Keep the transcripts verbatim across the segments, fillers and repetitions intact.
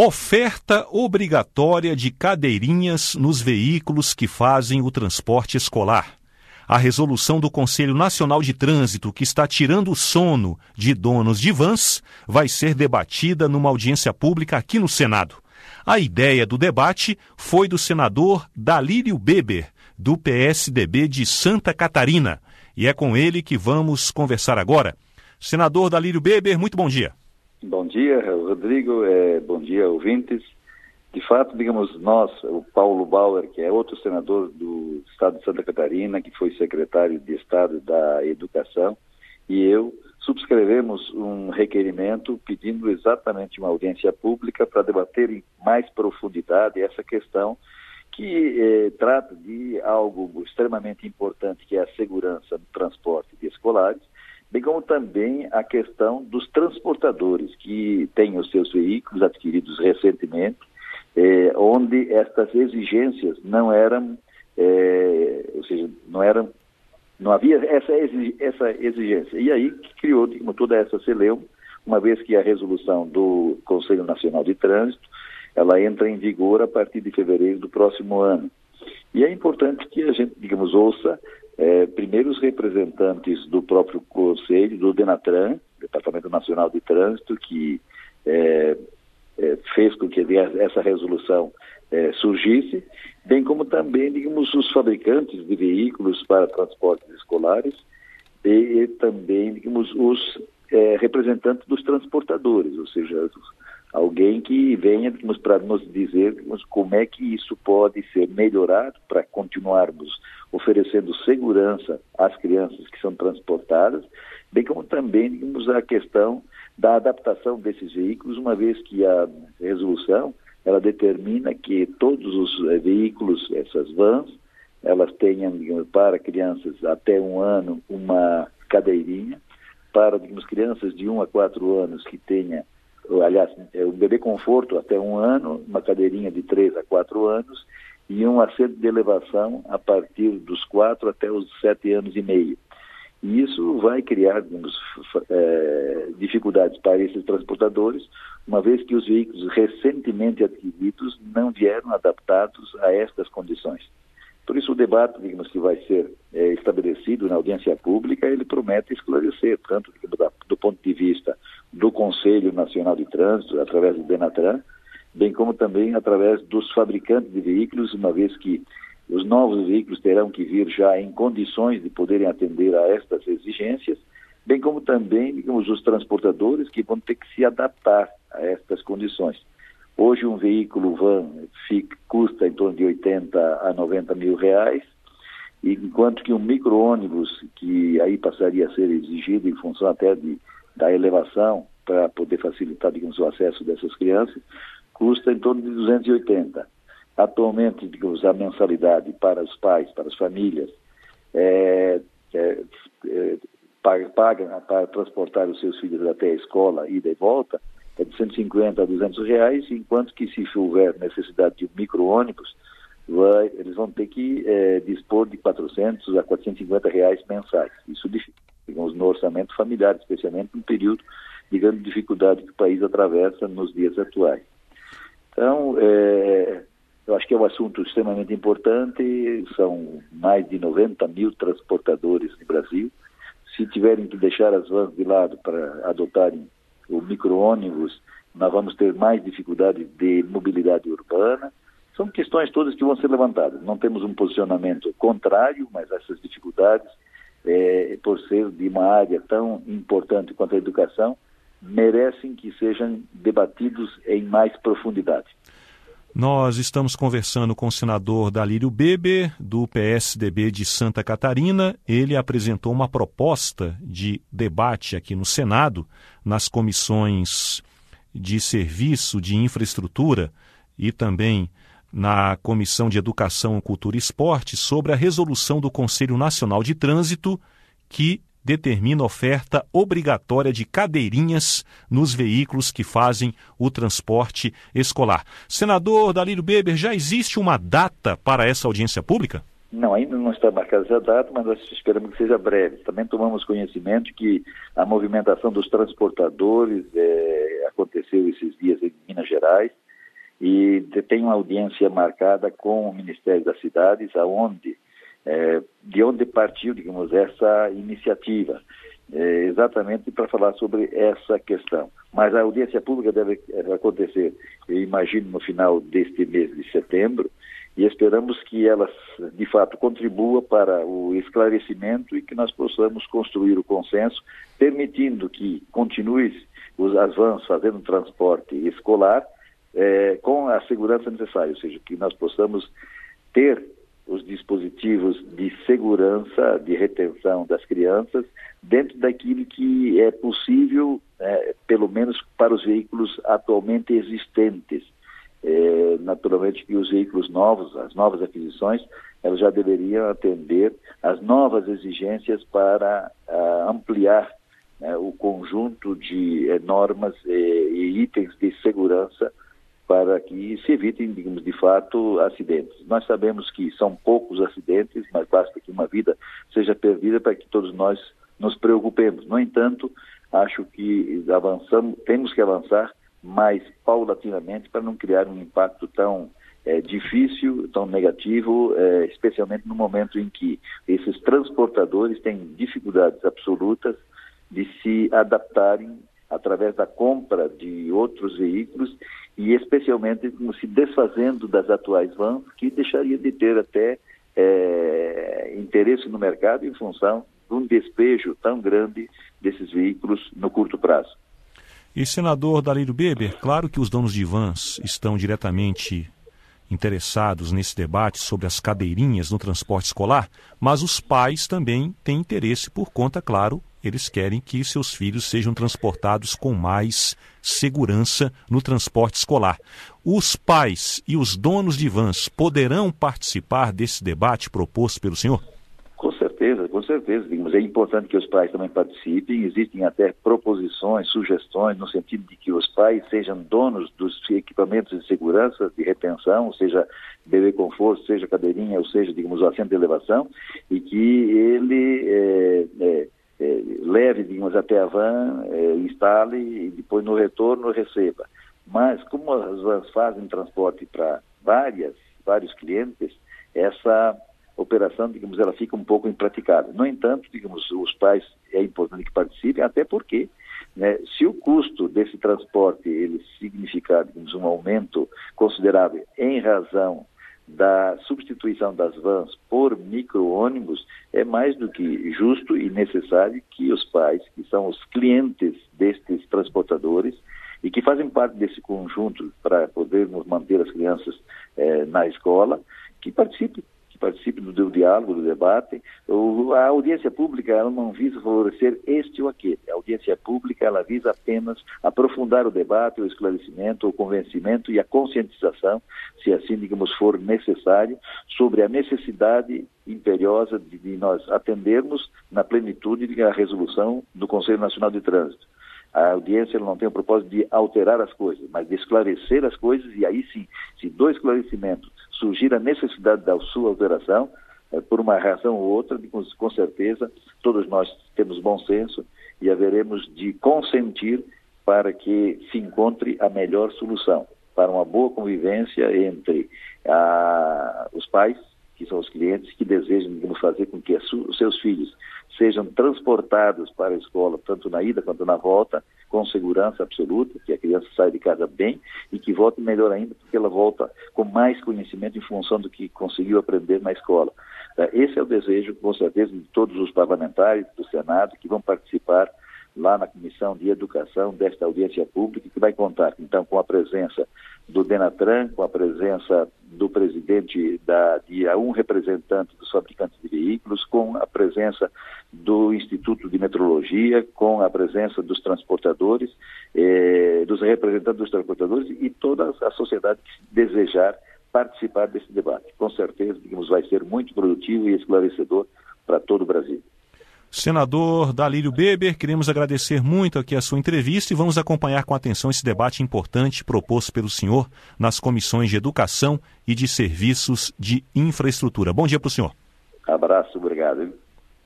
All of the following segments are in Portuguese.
Oferta obrigatória de cadeirinhas nos veículos que fazem o transporte escolar. A resolução do Conselho Nacional de Trânsito, que está tirando o sono de donos de vans, vai ser debatida numa audiência pública aqui no Senado. A ideia do debate foi do senador Dalírio Beber, do P S D B de Santa Catarina. E é com ele que vamos conversar agora. Senador Dalírio Beber, muito bom dia. Bom dia, Rodrigo. É, bom dia, ouvintes. De fato, digamos, nós, o Paulo Bauer, que é outro senador do Estado de Santa Catarina, que foi secretário de Estado da Educação, e eu subscrevemos um requerimento pedindo exatamente uma audiência pública para debater em mais profundidade essa questão que eh, trata de algo extremamente importante, que é a segurança no transporte de escolares, bem como também a questão dos transportadores que têm os seus veículos adquiridos recentemente, eh, onde estas exigências não eram, eh, ou seja, não eram, não havia essa, essa exigência. E aí que criou, digamos, toda essa celeuma, uma vez que a resolução do Conselho Nacional de Trânsito, ela entra em vigor a partir de fevereiro do próximo ano. E é importante que a gente, digamos, ouça É, primeiro os representantes do próprio Conselho, do DENATRAN, Departamento Nacional de Trânsito, que é, é, fez com que essa resolução é, surgisse, bem como também, digamos, os fabricantes de veículos para transportes escolares e, e também, digamos, os é, representantes dos transportadores, ou seja, alguém que venha, digamos, para nos dizer, digamos, como é que isso pode ser melhorado para continuarmos oferecendo segurança às crianças que são transportadas, bem como também, digamos, a questão da adaptação desses veículos, uma vez que a resolução, ela determina que todos os eh, veículos, essas vans, elas tenham, digamos, para crianças até um ano, uma cadeirinha, para, digamos, crianças de um a quatro anos que tenha, aliás, é o bebê conforto até um ano, uma cadeirinha de três a quatro anos, e um assento de elevação a partir dos quatro até os sete anos e meio. E isso vai criar, digamos, é, dificuldades para esses transportadores, uma vez que os veículos recentemente adquiridos não vieram adaptados a estas condições. Por isso o debate, digamos, que vai ser é, estabelecido na audiência pública, ele promete esclarecer, tanto digamos, da, do ponto de vista do Conselho Nacional de Trânsito, através do DENATRAN, bem como também através dos fabricantes de veículos, uma vez que os novos veículos terão que vir já em condições de poderem atender a estas exigências, bem como também, digamos, os transportadores que vão ter que se adaptar a estas condições. Hoje um veículo van fica, custa em torno de oitenta a noventa mil reais, enquanto que um micro-ônibus, que aí passaria a ser exigido em função até de, da elevação, para poder facilitar, digamos, o acesso dessas crianças, custa em torno de duzentos e oitenta. Atualmente, digamos, a mensalidade para os pais, para as famílias, é, é, é, paga, paga para transportar os seus filhos até a escola, ida e volta, é de cento e cinquenta a duzentos reais, enquanto que se houver necessidade de um micro-ônibus, vai, eles vão ter que é, dispor de quatrocentos a quatrocentos e cinquenta reais mensais. Isso, digamos, no orçamento familiar, especialmente no período de grande dificuldade que o país atravessa nos dias atuais. Então, é, eu acho que é um assunto extremamente importante, são mais de noventa mil transportadores no Brasil. Se tiverem que deixar as vans de lado para adotarem o micro-ônibus, nós vamos ter mais dificuldade de mobilidade urbana. São questões todas que vão ser levantadas. Não temos um posicionamento contrário, mas essas dificuldades, é, por ser de uma área tão importante quanto a educação, merecem que sejam debatidos em mais profundidade. Nós estamos conversando com o senador Dalírio Beber, do P S D B de Santa Catarina. Ele apresentou uma proposta de debate aqui no Senado, nas comissões de Serviço, de Infraestrutura e também na Comissão de Educação, Cultura e Esporte, sobre a resolução do Conselho Nacional de Trânsito que determina oferta obrigatória de cadeirinhas nos veículos que fazem o transporte escolar. Senador Dalírio Beber, já existe uma data para essa audiência pública? Não, ainda não está marcada essa data, mas nós esperamos que seja breve. Também tomamos conhecimento que a movimentação dos transportadores é, aconteceu esses dias em Minas Gerais, e tem uma audiência marcada com o Ministério das Cidades, aonde, é, de onde partiu, digamos, essa iniciativa, é, exatamente para falar sobre essa questão. Mas a audiência pública deve acontecer, eu imagino, no final deste mês de setembro, e esperamos que ela, de fato, contribua para o esclarecimento e que nós possamos construir o consenso, permitindo que continue os, as vans fazendo transporte escolar é, com a segurança necessária, ou seja, que nós possamos ter os dispositivos de segurança, de retenção das crianças, dentro daquilo que é possível, é, pelo menos para os veículos atualmente existentes. É, naturalmente que os veículos novos, as novas aquisições, elas já deveriam atender às novas exigências para uh, ampliar, né, o conjunto de eh, normas eh, e itens de segurança para que se evitem, digamos, de fato, acidentes. Nós sabemos que são poucos acidentes, mas basta que uma vida seja perdida para que todos nós nos preocupemos. No entanto, acho que avançamos, temos que avançar mais paulatinamente para não criar um impacto tão é, difícil, tão negativo, é, especialmente no momento em que esses transportadores têm dificuldades absolutas de se adaptarem através da compra de outros veículos e especialmente como se desfazendo das atuais vans, que deixaria de ter até é, interesse no mercado em função de um despejo tão grande desses veículos no curto prazo. E, senador Dalírio Beber, claro que os donos de vans estão diretamente interessados nesse debate sobre as cadeirinhas no transporte escolar, mas os pais também têm interesse por conta, claro, eles querem que seus filhos sejam transportados com mais segurança no transporte escolar. Os pais e os donos de vans poderão participar desse debate proposto pelo senhor? Com certeza, com certeza. Digamos, é importante que os pais também participem. Existem até proposições, sugestões, no sentido de que os pais sejam donos dos equipamentos de segurança, de retenção, seja bebê conforto, seja cadeirinha, ou seja, digamos, o assento de elevação, e que ele é, é, é, leve, digamos, até a van, é, instale e depois no retorno receba. Mas como as vans fazem transporte para várias, vários clientes, essa operação, digamos, ela fica um pouco impraticável. No entanto, digamos, os pais é importante que participem, até porque, né, se o custo desse transporte ele significar, digamos, um aumento considerável em razão da substituição das vans por micro-ônibus, é mais do que justo e necessário que os pais, que são os clientes destes transportadores e que fazem parte desse conjunto para podermos manter as crianças eh, na escola, que participem. participe do, do diálogo, do debate. O, a audiência pública ela não visa favorecer este ou aquele. A audiência pública ela visa apenas aprofundar o debate, o esclarecimento, o convencimento e a conscientização, se assim, digamos, for necessário, sobre a necessidade imperiosa de, de nós atendermos na plenitude da resolução do Conselho Nacional de Trânsito. A audiência não tem o propósito de alterar as coisas, mas de esclarecer as coisas, e aí sim, se do esclarecimento surgir a necessidade da sua alteração, eh, por uma razão ou outra, com, com certeza, todos nós temos bom senso e haveremos de consentir para que se encontre a melhor solução, para uma boa convivência entre ah, os pais, que são os clientes, que desejam, digamos, fazer com que os seus filhos sejam transportados para a escola, tanto na ida quanto na volta, com segurança absoluta, que a criança saia de casa bem e que volte melhor ainda, porque ela volta com mais conhecimento em função do que conseguiu aprender na escola. Esse é o desejo, com certeza, de todos os parlamentares do Senado que vão participar lá na Comissão de Educação desta audiência pública, que vai contar, então, com a presença do Denatran, com a presença do presidente da, de um representante dos fabricantes de veículos, com a presença do Instituto de Metrologia, com a presença dos transportadores, eh, dos representantes dos transportadores e toda a sociedade que desejar participar desse debate. Com certeza, digamos, vai ser muito produtivo e esclarecedor para todo o Brasil. Senador Dalírio Beber, queremos agradecer muito aqui a sua entrevista e vamos acompanhar com atenção esse debate importante proposto pelo senhor nas comissões de Educação e de Serviços de Infraestrutura. Bom dia para o senhor. Abraço, obrigado.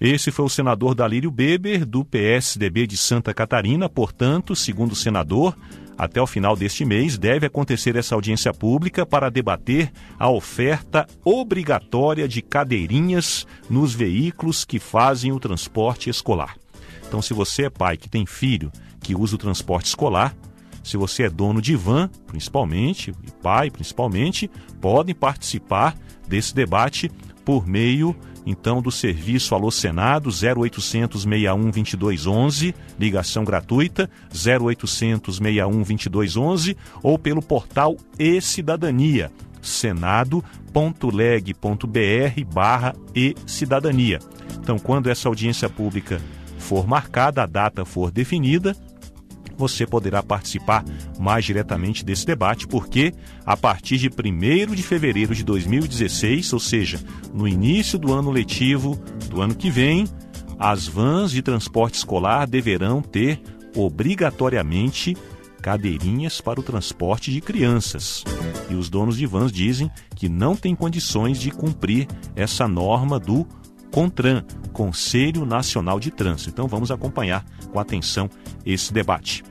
Esse foi o senador Dalírio Beber, do P S D B de Santa Catarina. Portanto, segundo o senador, até o final deste mês deve acontecer essa audiência pública para debater a oferta obrigatória de cadeirinhas nos veículos que fazem o transporte escolar. Então, se você é pai que tem filho que usa o transporte escolar, se você é dono de van, principalmente, e pai principalmente, podem participar desse debate por meio, então, do serviço Alô Senado, zero oitocentos, seis um, vinte e dois onze, ligação gratuita, zero oitocentos, seis um, vinte e dois onze, ou pelo portal e-Cidadania, senado ponto leg ponto br barra e-Cidadania. Então, quando essa audiência pública for marcada, a data for definida, você poderá participar mais diretamente desse debate, porque a partir de primeiro de fevereiro de dois mil e dezesseis, ou seja, no início do ano letivo do ano que vem, as vans de transporte escolar deverão ter obrigatoriamente cadeirinhas para o transporte de crianças. E os donos de vans dizem que não têm condições de cumprir essa norma do CONTRAN, Conselho Nacional de Trânsito. Então vamos acompanhar com atenção esse debate.